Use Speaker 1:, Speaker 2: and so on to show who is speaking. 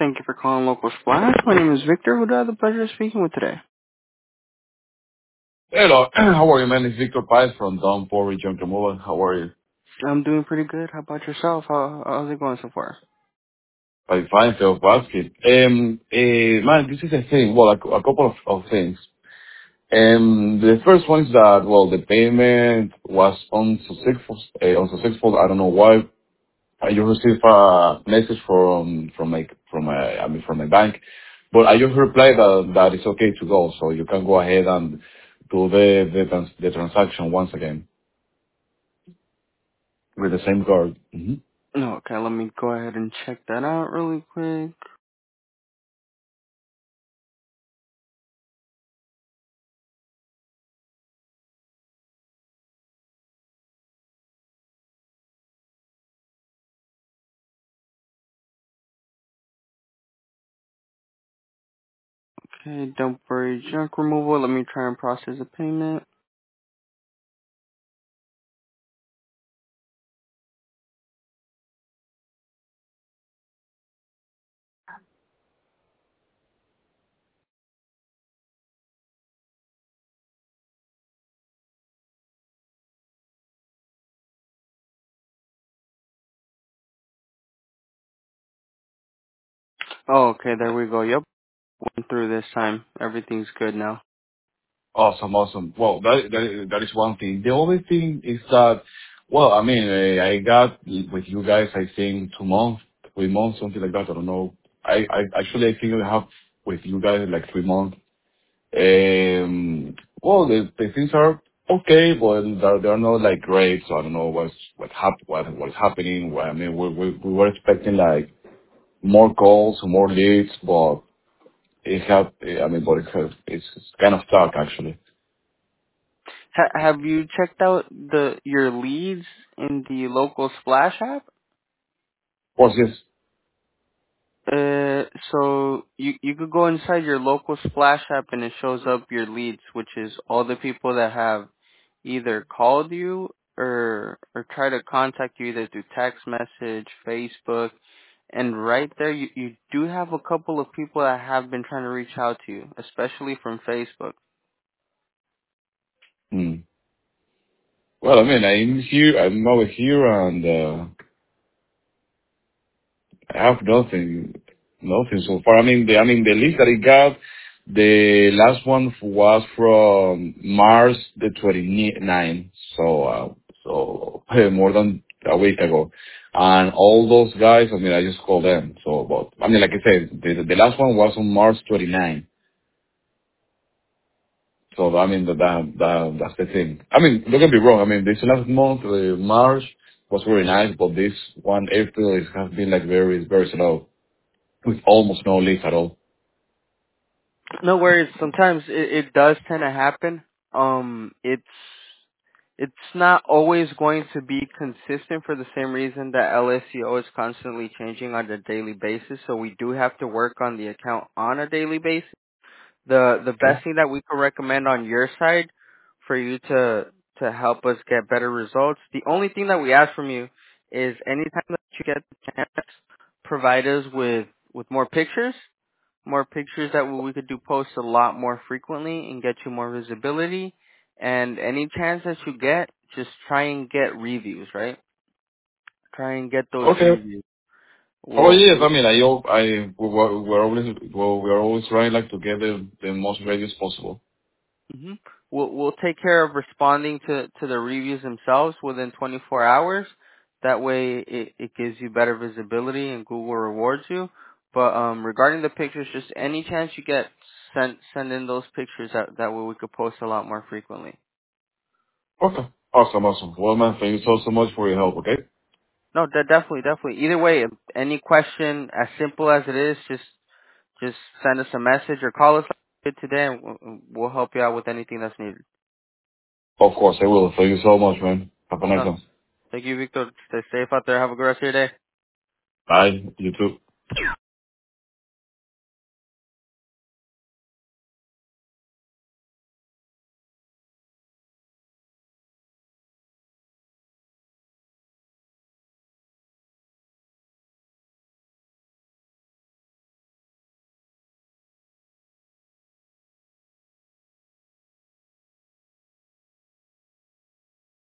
Speaker 1: Thank you for calling Local Splash. My name is Victor. Who do I have the pleasure of speaking with today?
Speaker 2: Hello, how are you, man? It's Victor Paz from Downpour Region Camova. How are you?
Speaker 1: I'm doing pretty good. How about yourself? How's it going so far?
Speaker 2: I'm fine, thank you for asking. Man, this is a thing. Well, a couple of things. The first one is that, well, the payment was unsuccessful. I don't know why. I just received a message from my bank, but I just replied that it's okay to go, so you can go ahead and do the transaction once again with the same card.
Speaker 1: No, okay, let me go ahead and check that out really quick. Okay, don't worry, junk removal. Let me try and process the payment. Oh, okay, there we go. Yep, went through this time. Everything's good now.
Speaker 2: Awesome, awesome. Well, that is one thing. The other thing is that, well, I mean, I got with you guys, I think 2 months, 3 months, something like that. I don't know. I think I have with you guys like 3 months. Well, the things are okay, but they're not like great. So I don't know what's happening. Well, I mean, we were expecting like more calls, more leads, but it's kind of stuck actually.
Speaker 1: Have you checked out your leads in the local Splash app?
Speaker 2: What's this?
Speaker 1: So you could go inside your local Splash app and it shows up your leads, which is all the people that have either called you or try to contact you either through text message, Facebook, and right there you do have a couple of people that have been trying to reach out to you, especially from Facebook.
Speaker 2: Hmm. Well, I mean, I'm over here, and I have nothing so far. The list that I got, the last one was from March the 29th, so more than a week ago. And all those guys, I mean, I just called them. So, but I mean, like I said, the last one was on March 29th. So I mean that's the thing. I mean, don't get me wrong. I mean, this last month, March was very nice, but this one April has been like very slow, with almost no leads at all.
Speaker 1: No worries. Sometimes it does tend to happen. It's not always going to be consistent for the same reason that LSCO is constantly changing on a daily basis. So we do have to work on the account on a daily basis. The
Speaker 2: Okay.
Speaker 1: best thing that we could recommend on your side for you to help us get better results. The only thing that we ask from you is anytime that you get the chance, provide us with more pictures that we could do posts a lot more frequently and get you more visibility. And any chance that you get, just try and get reviews, right? Try and get those
Speaker 2: Okay.
Speaker 1: reviews.
Speaker 2: Oh
Speaker 1: We'll,
Speaker 2: yes, I mean, we're always trying like to get the most reviews possible.
Speaker 1: hmm we'll take care of responding to the reviews themselves within 24 hours. That way, it gives you better visibility and Google rewards you. But regarding the pictures, just any chance you get, send in those pictures. That way we could post a lot more frequently.
Speaker 2: Okay. Awesome. Well, man, thank you so much for your help. Okay.
Speaker 1: No, definitely. Either way, if any question, as simple as it is, just send us a message or call us today, and we'll help you out with anything that's needed.
Speaker 2: Of course, I will. Thank you so much, man. Have a nice
Speaker 1: No,
Speaker 2: one.
Speaker 1: thank you, Victor. Stay safe out there. Have a good rest of your day.
Speaker 2: Bye. You too.